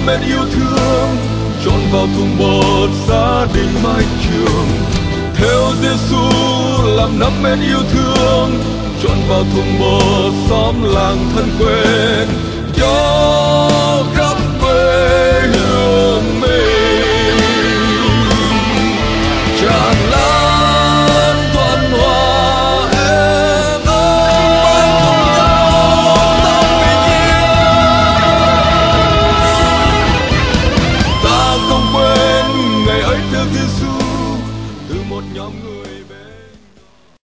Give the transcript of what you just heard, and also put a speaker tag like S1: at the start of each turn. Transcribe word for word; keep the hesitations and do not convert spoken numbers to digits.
S1: men yêu thương trọn vào thùng bột gia đình mái trường. Theo Giêsu làm năm men yêu thương trọn vào thùng bột xóm làng thân quen.